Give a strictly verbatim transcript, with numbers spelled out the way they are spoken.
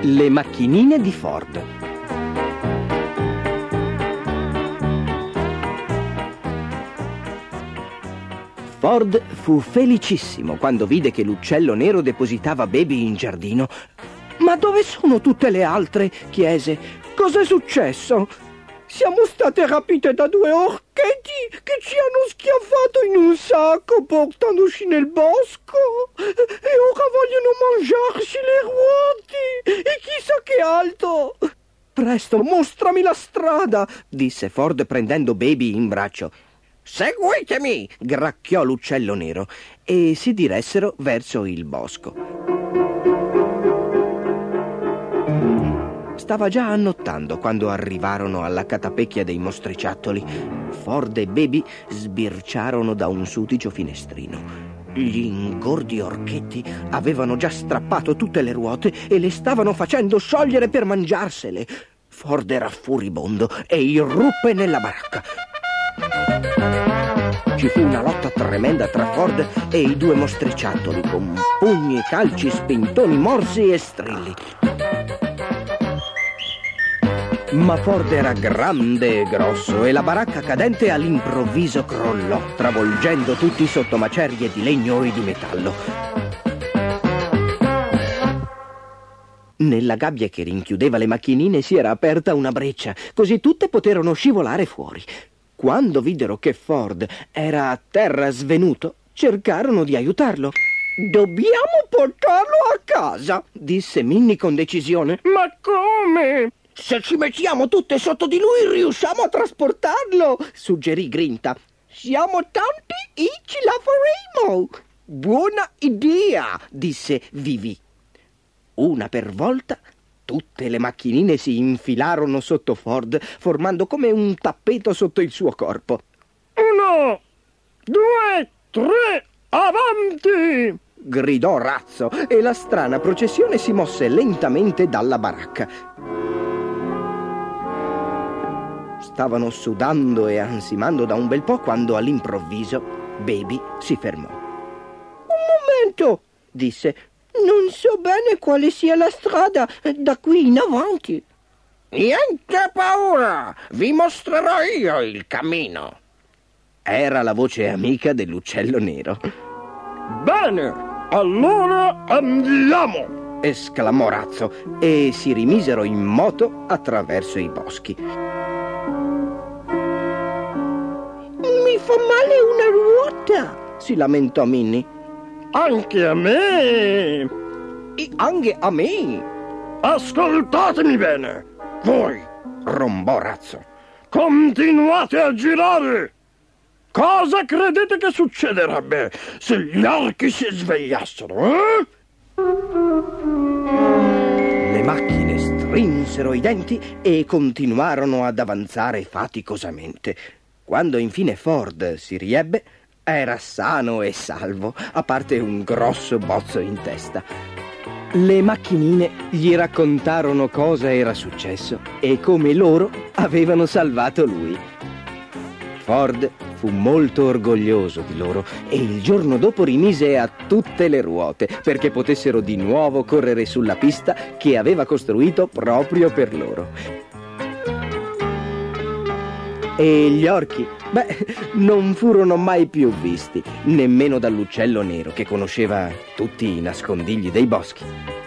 Le macchinine di Ford. Ford fu felicissimo quando vide che l'uccello nero depositava Baby in giardino. «Ma dove sono tutte le altre?» chiese. «Cos'è successo?» «Siamo state rapite da due orchetti che ci hanno schiaffato in un sacco portandoci nel bosco e ora vogliono mangiarci le ruote e chissà che altro!» «Presto, mostrami la strada!» disse Ford prendendo Baby in braccio. «Seguitemi!» gracchiò l'uccello nero e si diressero verso il bosco. Stava già annottando quando arrivarono alla catapecchia dei mostriciattoli. Ford e Baby sbirciarono da un sudicio finestrino. Gli ingordi orchetti avevano già strappato tutte le ruote e le stavano facendo sciogliere per mangiarsele. Ford era furibondo e irruppe nella baracca. Ci fu una lotta tremenda tra Ford e i due mostriciattoli, con pugni, calci, spintoni, morsi e strilli. Ma Ford era grande e grosso e la baracca cadente all'improvviso crollò, travolgendo tutti sotto macerie di legno e di metallo. Nella gabbia che rinchiudeva le macchinine si era aperta una breccia, così tutte poterono scivolare fuori. Quando videro che Ford era a terra svenuto, cercarono di aiutarlo. «Dobbiamo portarlo a casa», disse Minnie con decisione. «Ma come?» «Se ci mettiamo tutte sotto di lui riusciamo a trasportarlo», suggerì Grinta. «Siamo tanti e ce la faremo». «Buona idea», disse Vivi. Una per volta tutte le macchinine si infilarono sotto Ford, formando come un tappeto sotto il suo corpo. «Uno, due, tre, avanti!» gridò Razzo e la strana processione si mosse lentamente dalla baracca. Stavano sudando e ansimando da un bel po' quando all'improvviso Baby si fermò. «Un momento», disse. «Non so bene quale sia la strada da qui in avanti». «Niente paura, vi mostrerò io il cammino». Era la voce amica dell'uccello nero. «Bene, allora andiamo!» esclamò Razzo e si rimisero in moto attraverso i boschi. «Mi fa male una ruota», si lamentò Minnie. «Anche a me!» «E anche a me!» «Ascoltatemi bene, voi!» rombò Razzo. «Continuate a girare! Cosa credete che succederebbe se gli archi si svegliassero, eh?» Le macchine strinsero i denti e continuarono ad avanzare faticosamente. Quando infine Ford si riebbe, era sano e salvo, a parte un grosso bozzo in testa. Le macchinine gli raccontarono cosa era successo e come loro avevano salvato lui. Ford fu molto orgoglioso di loro e il giorno dopo rimise a tutte le ruote perché potessero di nuovo correre sulla pista che aveva costruito proprio per loro. E gli orchi, beh, non furono mai più visti, nemmeno dall'uccello nero che conosceva tutti i nascondigli dei boschi.